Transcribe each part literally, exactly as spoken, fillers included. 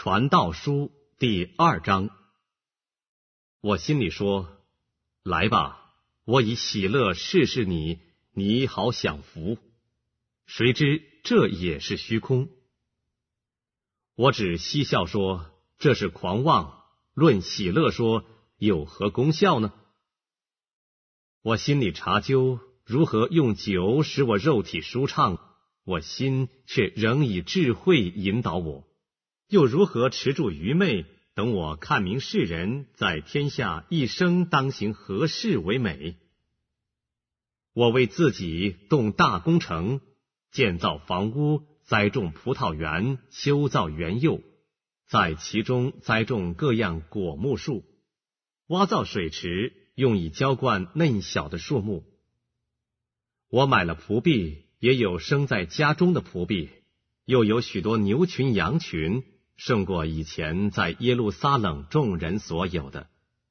传道书第二章。我心里说，来吧，我以喜乐试试你，你好享福。谁知这也是虚空。我只嬉笑说，这是狂妄，论喜乐说，有何功效呢？我心里查究，如何用酒使我肉体舒畅，我心却仍以智慧引导我。又如何持住愚昧，等我看明世人在天下一生当行何事为美？我为自己动大工程，建造房屋，栽种葡萄园，修造园囿，在其中栽种各样果木树，挖造水池，用以浇灌嫩小的树木。我买了仆婢，也有生在家中的仆婢，又有许多牛群羊群，胜过以前在耶路撒冷众人所有的。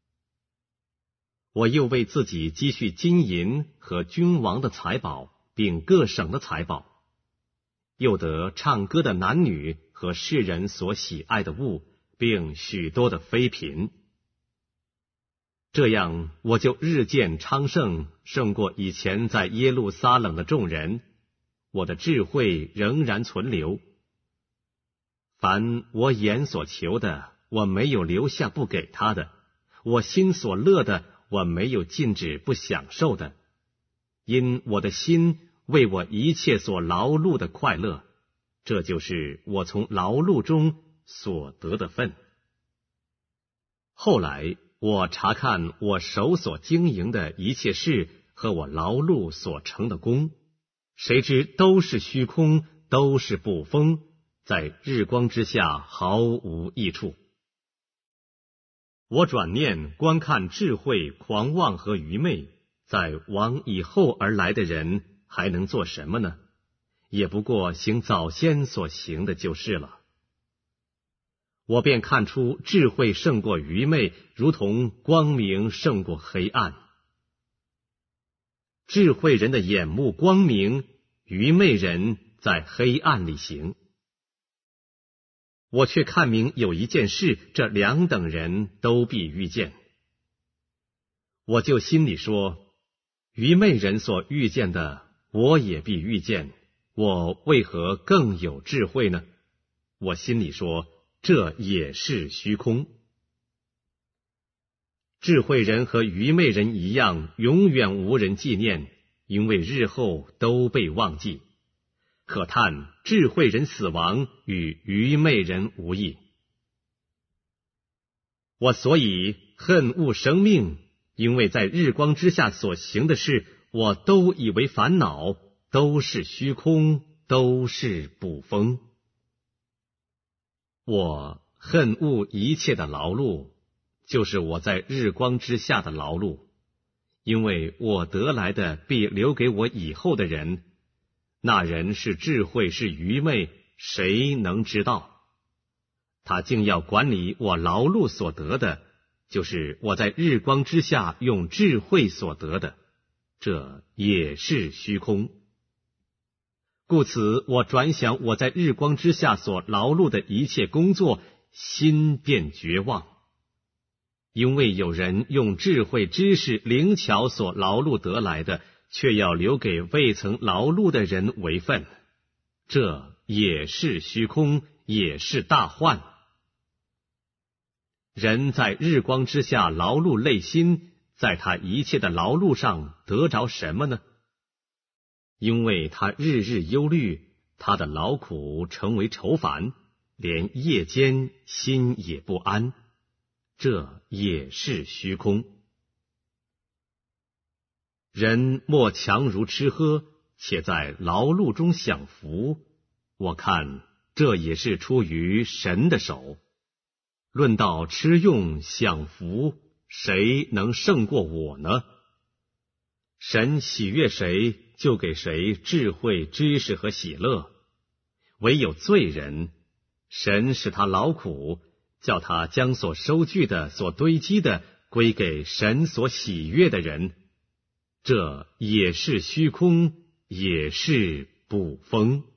我又为自己积蓄金银和君王的财宝，并各省的财宝，又得唱歌的男女和世人所喜爱的物，并许多的妃嫔。这样我就日渐昌盛，胜过以前在耶路撒冷的众人。我的智慧仍然存留。凡我眼所求的，我没有留下不给他的；我心所乐的，我没有禁止不享受的。因我的心为我一切所劳碌的快乐，这就是我从劳碌中所得的分。后来我查看我手所经营的一切事和我劳碌所成的功，谁知都是虚空，都是捕风，在日光之下毫无益处。我转念观看智慧、狂妄和愚昧，在往以后而来的人还能做什么呢？也不过行早先所行的就是了。我便看出智慧胜过愚昧，如同光明胜过黑暗。智慧人的眼目光明，愚昧人在黑暗里行。我却看明有一件事，这两等人都必遇见。我就心里说，愚昧人所遇见的，我也必遇见，我为何更有智慧呢？我心里说，这也是虚空。智慧人和愚昧人一样，永远无人纪念，因为日后都被忘记。可叹智慧人死亡与愚昧人无异。我所以恨恶生命，因为在日光之下所行的事，我都以为烦恼，都是虚空，都是捕风。我恨恶一切的劳碌，就是我在日光之下的劳碌，因为我得来的必留给我以后的人。那人是智慧是愚昧，谁能知道？他竟要管理我劳碌所得的，就是我在日光之下用智慧所得的，这也是虚空。故此我转想我在日光之下所劳碌的一切工作，心便绝望。因为有人用智慧知识灵巧所劳碌得来的，却要留给未曾劳碌的人为分，这也是虚空，也是大患。人在日光之下劳碌累心，在他一切的劳碌上得着什么呢？因为他日日忧虑，他的劳苦成为愁烦，连夜间心也不安，这也是虚空。人莫强如吃喝，且在劳碌中享福，我看这也是出于神的手。论到吃用享福，谁能胜过我呢？神喜悦谁，就给谁智慧、知识和喜乐。唯有罪人，神使他劳苦，叫他将所收据的、所堆积的归给神所喜悦的人。这也是虚空，也是捕风。